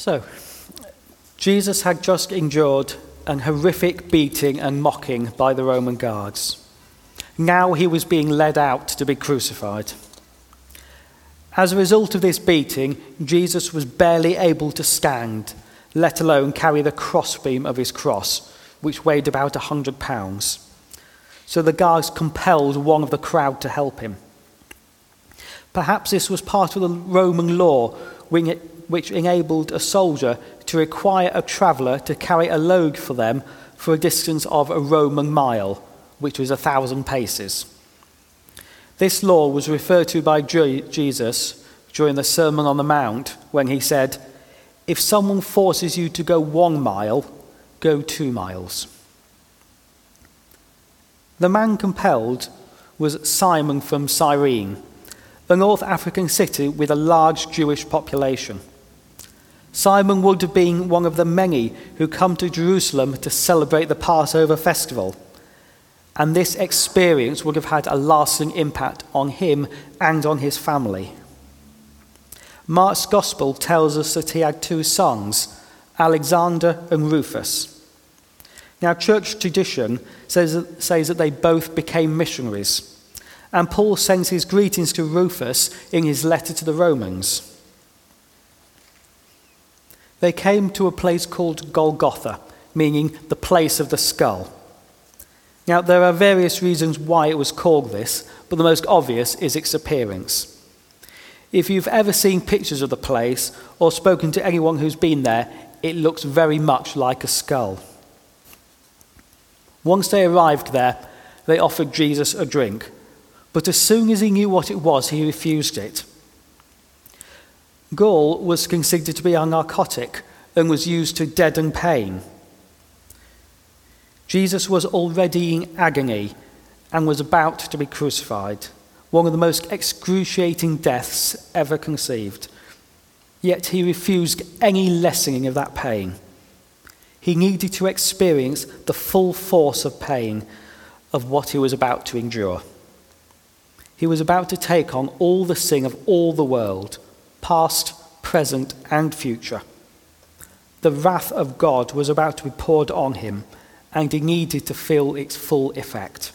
So, Jesus had just endured an horrific beating and mocking by the Roman guards. Now he was being led out to be crucified. As a result of this beating, Jesus was barely able to stand, let alone carry the crossbeam of his cross, which weighed about 100 pounds. So the guards compelled one of the crowd to help him. Perhaps this was part of the Roman law, which enabled a soldier to require a traveller to carry a load for them for a distance of a Roman mile, which was 1,000 paces. This law was referred to by Jesus during the Sermon on the Mount when he said, "If someone forces you to go 1 mile, go 2 miles." The man compelled was Simon from Cyrene, a North African city with a large Jewish population. Simon would have been one of the many who come to Jerusalem to celebrate the Passover festival, and this experience would have had a lasting impact on him and on his family. Mark's Gospel tells us that he had 2 sons, Alexander and Rufus. Now, church tradition says that they both became missionaries, and Paul sends his greetings to Rufus in his letter to the Romans. They came to a place called Golgotha, meaning the place of the skull. Now, there are various reasons why it was called this, but the most obvious is its appearance. If you've ever seen pictures of the place or spoken to anyone who's been there, it looks very much like a skull. Once they arrived there, they offered Jesus a drink, but as soon as he knew what it was, he refused it. Gall was considered to be a narcotic and was used to deaden pain. Jesus was already in agony and was about to be crucified, one of the most excruciating deaths ever conceived. Yet he refused any lessening of that pain. He needed to experience the full force of pain of what he was about to endure. He was about to take on all the sin of all the world, past, present, and future. The wrath of God was about to be poured on him, and he needed to feel its full effect.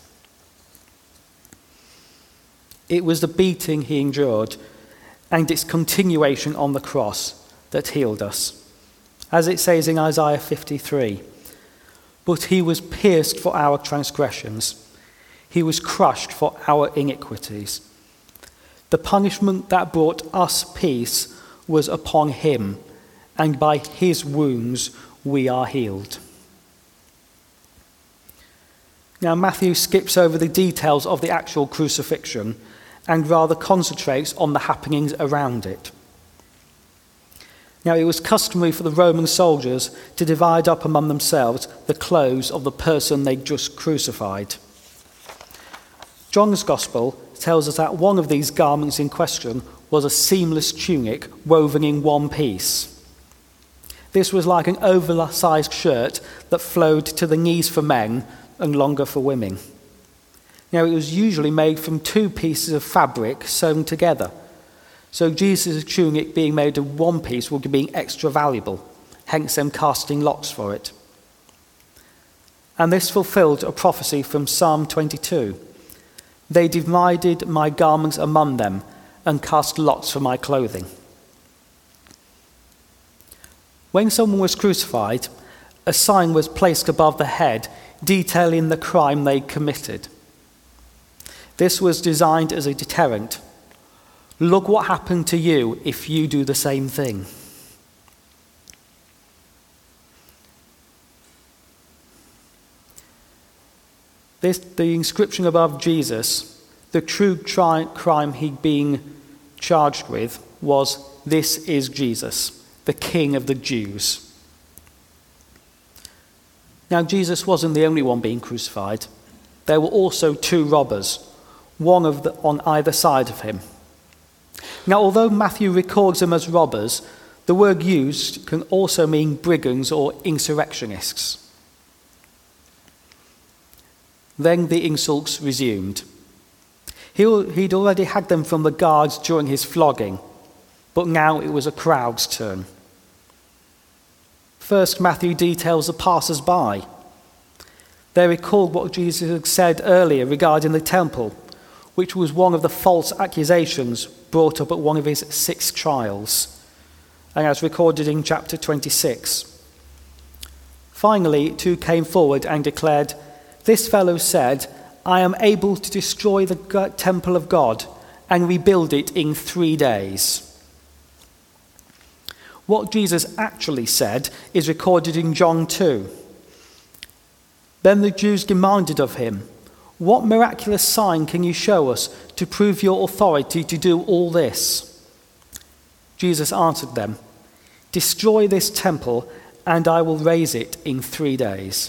It was the beating he endured and its continuation on the cross that healed us. As it says in Isaiah 53, "But he was pierced for our transgressions, he was crushed for our iniquities. The punishment that brought us peace was upon him, and by his wounds we are healed." Now, Matthew skips over the details of the actual crucifixion and rather concentrates on the happenings around it. Now, it was customary for the Roman soldiers to divide up among themselves the clothes of the person they'd just crucified. John's Gospel tells us that one of these garments in question was a seamless tunic woven in one piece. This was like an oversized shirt that flowed to the knees for men and longer for women. Now, it was usually made from 2 pieces of fabric sewn together. So Jesus' tunic being made of one piece would be extra valuable, hence them casting lots for it. And this fulfilled a prophecy from Psalm 22. "They divided my garments among them and cast lots for my clothing." When someone was crucified, a sign was placed above the head detailing the crime they committed. This was designed as a deterrent. Look what happened to you if you do the same thing. The inscription above Jesus, the true crime he'd been charged with was, "This is Jesus, the King of the Jews." Now, Jesus wasn't the only one being crucified. There were also 2 robbers, one on either side of him. Now, although Matthew records them as robbers, the word used can also mean brigands or insurrectionists. Then the insults resumed. He'd already had them from the guards during his flogging, but now it was a crowd's turn. First, Matthew details the passers-by. They recalled what Jesus had said earlier regarding the temple, which was one of the false accusations brought up at one of his 6 trials, and as recorded in chapter 26. Finally, 2 came forward and declared, "This fellow said, I am able to destroy the temple of God and rebuild it in 3 days." What Jesus actually said is recorded in John 2. Then the Jews demanded of him, "What miraculous sign can you show us to prove your authority to do all this?" Jesus answered them, "Destroy this temple, and I will raise it in 3 days."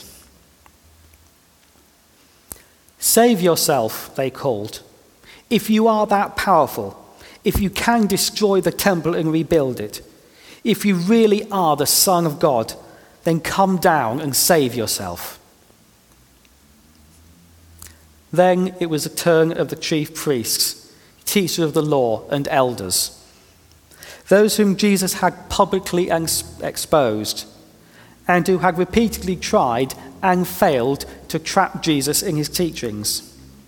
"Save yourself," they called. "If you are that powerful, if you can destroy the temple and rebuild it, if you really are the Son of God, then come down and save yourself." Then it was the turn of the chief priests, teachers of the law, and elders, those whom Jesus had publicly exposed, and who had repeatedly tried and failed to trap Jesus in his teachings.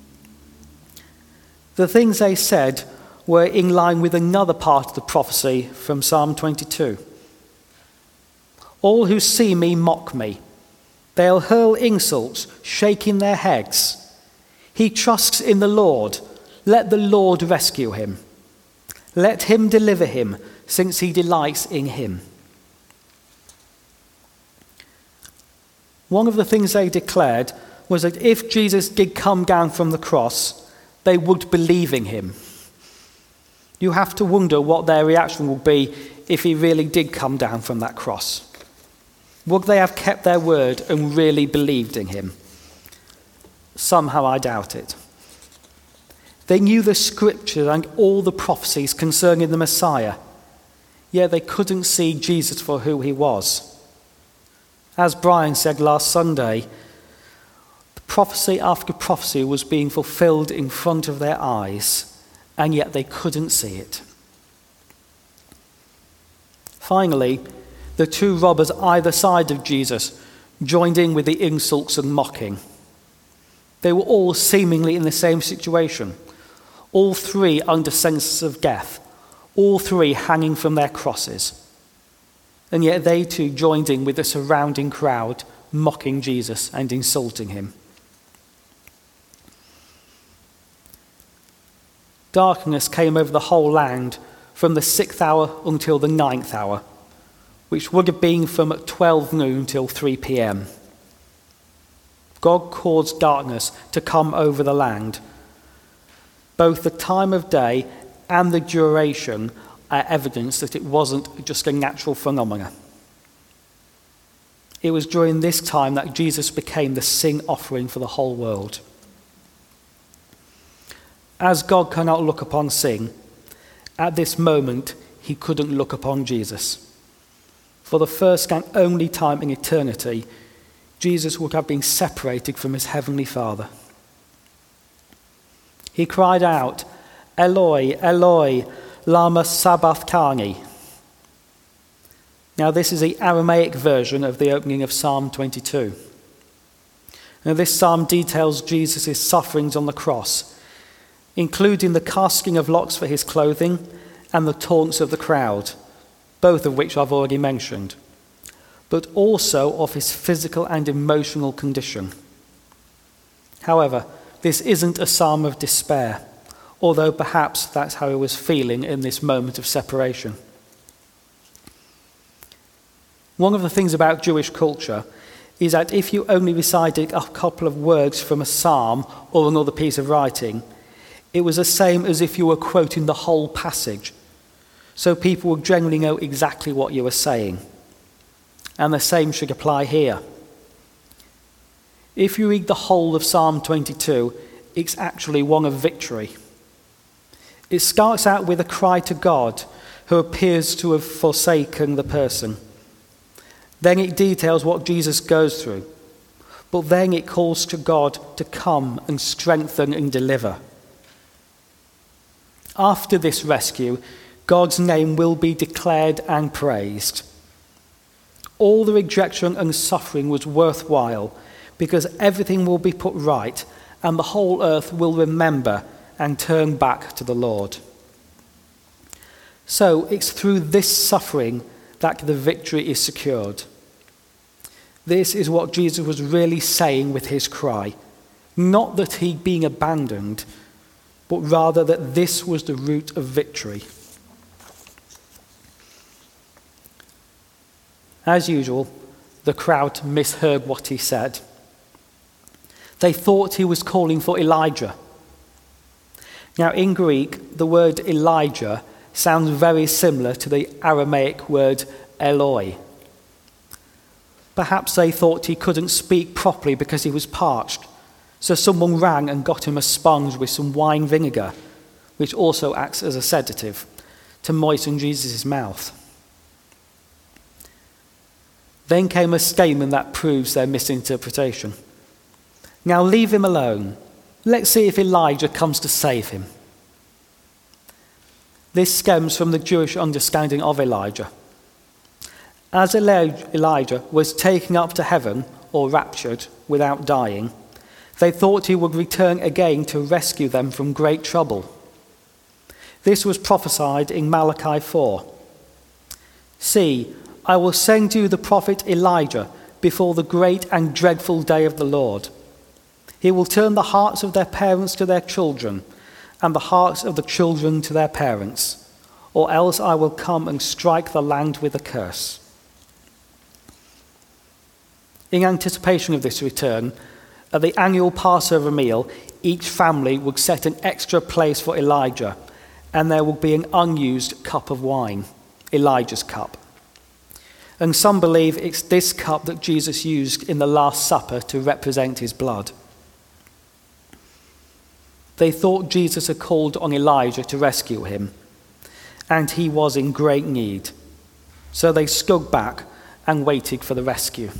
The things they said were in line with another part of the prophecy from Psalm 22. "All who see me mock me. They'll hurl insults, shaking their heads. He trusts in the Lord. Let the Lord rescue him. Let him deliver him, since he delights in him." One of the things they declared was that if Jesus did come down from the cross, they would believe in him. You have to wonder what their reaction would be if he really did come down from that cross. Would they have kept their word and really believed in him? Somehow I doubt it. They knew the scriptures and all the prophecies concerning the Messiah, yet they couldn't see Jesus for who he was. As Brian said last Sunday, prophecy after prophecy was being fulfilled in front of their eyes, and yet they couldn't see it. Finally, the 2 robbers either side of Jesus joined in with the insults and mocking. They were all seemingly in the same situation, all 3 under sentence of death, all 3 hanging from their crosses. And yet they too joined in with the surrounding crowd, mocking Jesus and insulting him. Darkness came over the whole land from the 6th hour until the 9th hour, which would have been from 12 noon till 3 p.m. God caused darkness to come over the land. Both the time of day and the duration are evidence that it wasn't just a natural phenomenon. It was during this time that Jesus became the sin offering for the whole world. As God cannot look upon sin, at this moment he couldn't look upon Jesus. For the first and only time in eternity, Jesus would have been separated from his heavenly Father. He cried out, "Eloi, Eloi, lama sabachthani." Now this is the Aramaic version of the opening of Psalm 22. Now this psalm details Jesus' sufferings on the cross, including the casting of lots for his clothing and the taunts of the crowd, both of which I've already mentioned, but also of his physical and emotional condition. However, this isn't a psalm of despair, although perhaps that's how he was feeling in this moment of separation. One of the things about Jewish culture is that if you only recited a couple of words from a psalm or another piece of writing, it was the same as if you were quoting the whole passage. So people would generally know exactly what you were saying. And the same should apply here. If you read the whole of Psalm 22, it's actually one of victory. It starts out with a cry to God, who appears to have forsaken the person. Then it details what Jesus goes through. But then it calls to God to come and strengthen and deliver. After this rescue, God's name will be declared and praised. All the rejection and suffering was worthwhile because everything will be put right and the whole earth will remember and turn back to the Lord. So it's through this suffering that the victory is secured. This is what Jesus was really saying with his cry. Not that he'd been abandoned, but rather that this was the route of victory. As usual, the crowd misheard what he said. They thought he was calling for Elijah. Now, in Greek, the word Elijah sounds very similar to the Aramaic word Eloi. Perhaps they thought he couldn't speak properly because he was parched, so someone rang and got him a sponge with some wine vinegar, which also acts as a sedative, to moisten Jesus' mouth. Then came a statement that proves their misinterpretation. Now leave him alone. Let's see if Elijah comes to save him. This stems from the Jewish understanding of Elijah. As Elijah was taken up to heaven, or raptured, without dying, they thought he would return again to rescue them from great trouble. This was prophesied in Malachi 4. See, I will send you the prophet Elijah before the great and dreadful day of the Lord. He will turn the hearts of their parents to their children, and the hearts of the children to their parents, or else I will come and strike the land with a curse. In anticipation of this return, at the annual Passover meal, each family would set an extra place for Elijah, and there would be an unused cup of wine, Elijah's cup. And some believe it's this cup that Jesus used in the Last Supper to represent his blood. They thought Jesus had called on Elijah to rescue him, and he was in great need. So they stood back and waited for the rescue.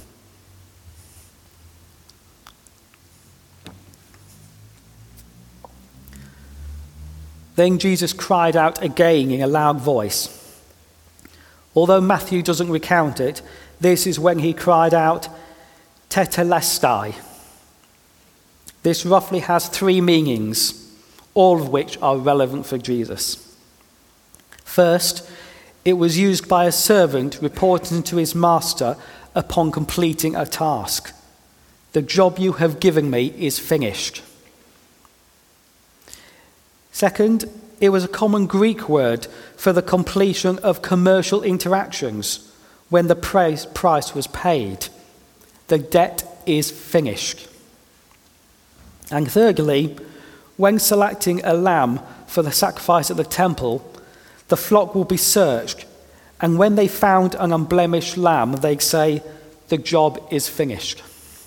Then Jesus cried out again in a loud voice. Although Matthew doesn't recount it, this is when he cried out, Tetelestai. This roughly has 3 meanings, all of which are relevant for Jesus. First, it was used by a servant reporting to his master upon completing a task. The job you have given me is finished. Second, it was a common Greek word for the completion of commercial interactions when the price was paid. The debt is finished. And thirdly, when selecting a lamb for the sacrifice at the temple, the flock will be searched, and when they found an unblemished lamb, they'd say, the job is finished.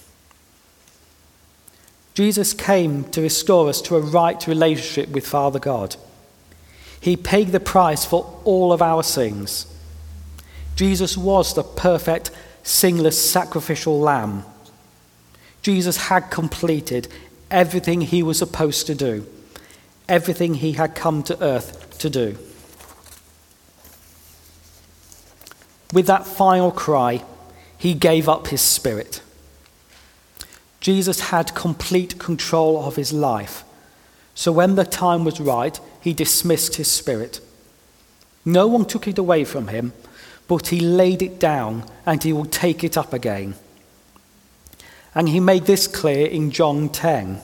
Jesus came to restore us to a right relationship with Father God. He paid the price for all of our sins. Jesus was the perfect, sinless, sacrificial lamb. Jesus had completed everything he was supposed to do, everything he had come to earth to do. With that final cry, he gave up his spirit. Jesus had complete control of his life, so when the time was right, he dismissed his spirit. No one took it away from him, but he laid it down and he will take it up again. And he made this clear in John 10.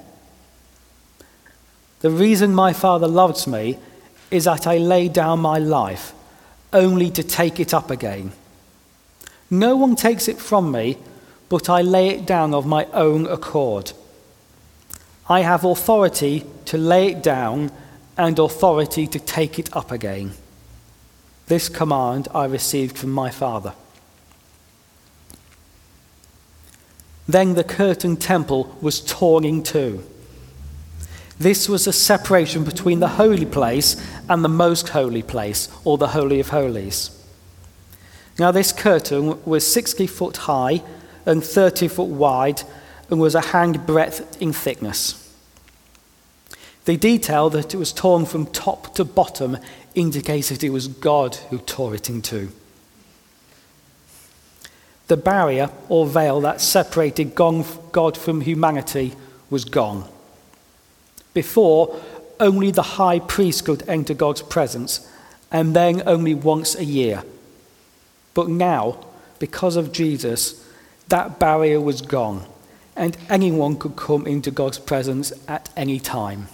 The reason my Father loves me is that I lay down my life, only to take it up again. No one takes it from me, but I lay it down of my own accord. I have authority to lay it down and authority to take it up again. This command I received from my Father. Then the curtained temple was torn in two. This was a separation between the holy place and the most holy place, or the Holy of Holies. Now this curtain was 60 foot high and 30 foot wide and was a hand breadth in thickness. The detail that it was torn from top to bottom indicated it was God who tore it in two. The barrier or veil that separated God from humanity was gone. Before, only the high priest could enter God's presence, and then only once a year. But now, because of Jesus, that barrier was gone, and anyone could come into God's presence at any time.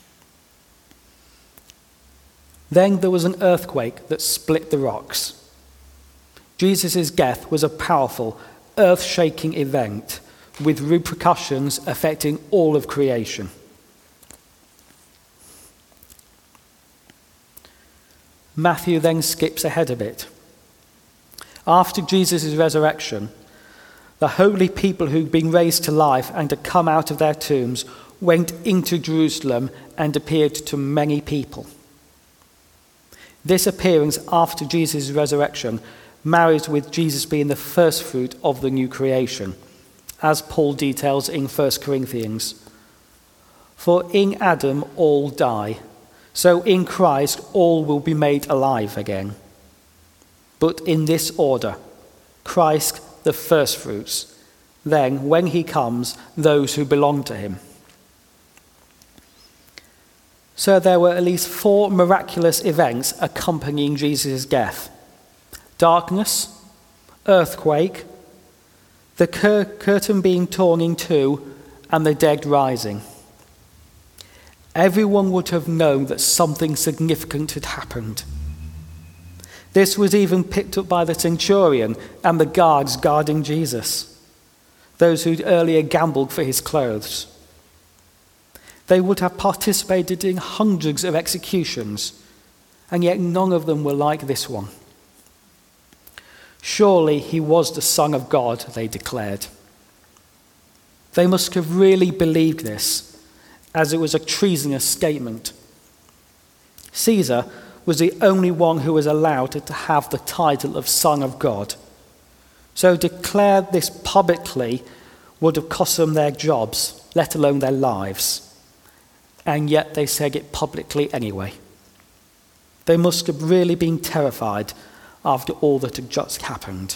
Then there was an earthquake that split the rocks. Jesus' death was a powerful, earth-shaking event with repercussions affecting all of creation. Matthew then skips ahead a bit. After Jesus' resurrection, the holy people who'd been raised to life and had come out of their tombs went into Jerusalem and appeared to many people. This appearance after Jesus' resurrection marries with Jesus being the first fruit of the new creation, as Paul details in 1 Corinthians. For in Adam all die, so in Christ all will be made alive again. But in this order, Christ the firstfruits, then when he comes, those who belong to him. So there were at least 4 miraculous events accompanying Jesus' death: darkness, earthquake, the curtain being torn in two, and the dead rising. Everyone would have known that something significant had happened. This was even picked up by the centurion and the guards guarding Jesus, those who'd earlier gambled for his clothes. They would have participated in hundreds of executions, and yet none of them were like this one. Surely he was the Son of God, they declared. They must have really believed this, as it was a treasonous statement. Caesar was the only one who was allowed to have the title of Son of God. So declare this publicly would have cost them their jobs, let alone their lives. And yet they said it publicly anyway. They must have really been terrified after all that had just happened.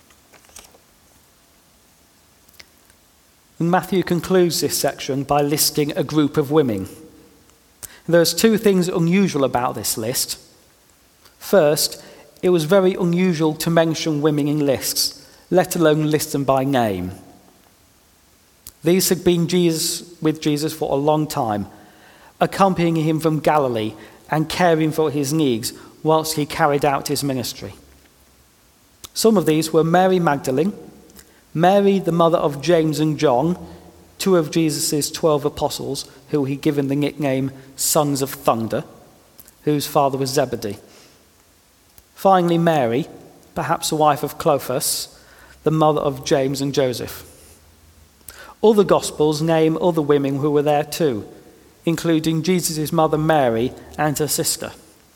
And Matthew concludes this section by listing a group of women. There's 2 things unusual about this list. First, it was very unusual to mention women in lists, let alone list them by name. These had been with Jesus for a long time, accompanying him from Galilee and caring for his needs whilst he carried out his ministry. Some of these were Mary Magdalene, Mary, the mother of James and John, 2 of Jesus' 12 apostles, who he given the nickname Sons of Thunder, whose father was Zebedee. Finally, Mary, perhaps the wife of Clopas, the mother of James and Joseph. Other Gospels name other women who were there too, including Jesus' mother Mary and her sister.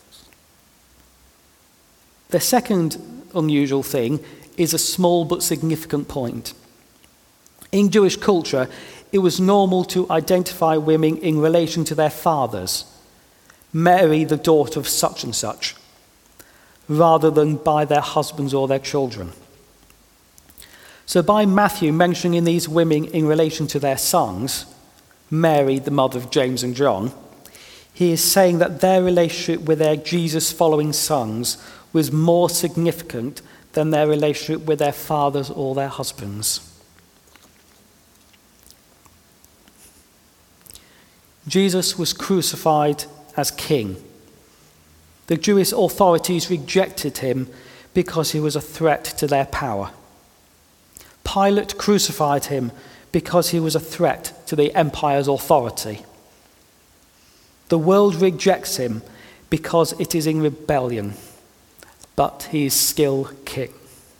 The second unusual thing is a small but significant point. In Jewish culture, it was normal to identify women in relation to their fathers, Mary, the daughter of such and such, rather than by their husbands or their children. So by Matthew mentioning these women in relation to their sons, Mary, the mother of James and John, he is saying that their relationship with their Jesus-following sons was more significant than their relationship with their fathers or their husbands. Jesus was crucified as king. The Jewish authorities rejected him because he was a threat to their power. Pilate crucified him because he was a threat to the empire's authority. The world rejects him because it is in rebellion, but he is still king.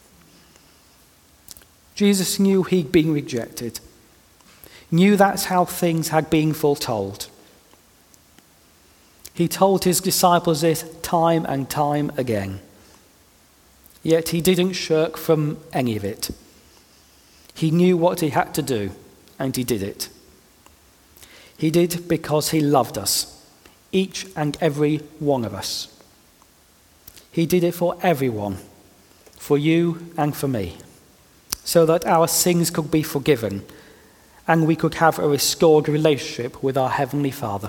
Jesus knew he'd been rejected, knew that's how things had been foretold. He told his disciples this time and time again. Yet he didn't shirk from any of it. He knew what he had to do, and he did it. He did because he loved us, each and every one of us. He did it for everyone, for you and for me. so that our sins could be forgiven and we could have a restored relationship with our Heavenly Father.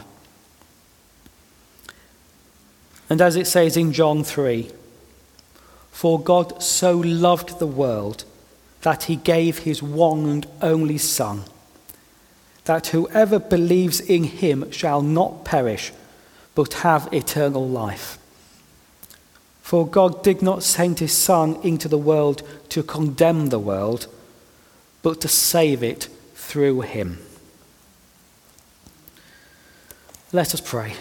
And as it says in John 3, "For God so loved the world that he gave his one and only Son, that whoever believes in him shall not perish, but have eternal life. For God did not send his Son into the world to condemn the world, but to save it through him." Let us pray.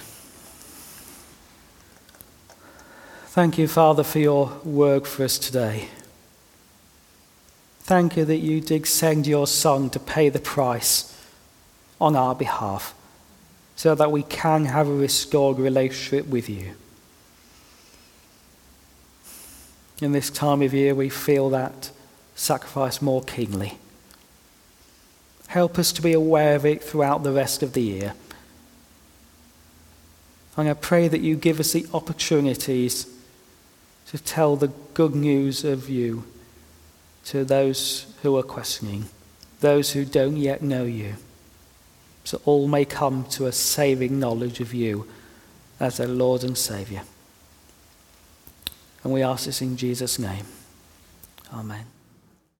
Thank you, Father, for your word for us today. Thank you that you did send your Son to pay the price on our behalf so that we can have a restored relationship with you. In this time of year, we feel that sacrifice more keenly. Help us to be aware of it throughout the rest of the year. And I pray that you give us the opportunities to tell the good news of you to those who are questioning, those who don't yet know you, so all may come to a saving knowledge of you as their Lord and Saviour. And we ask this in Jesus' name. Amen.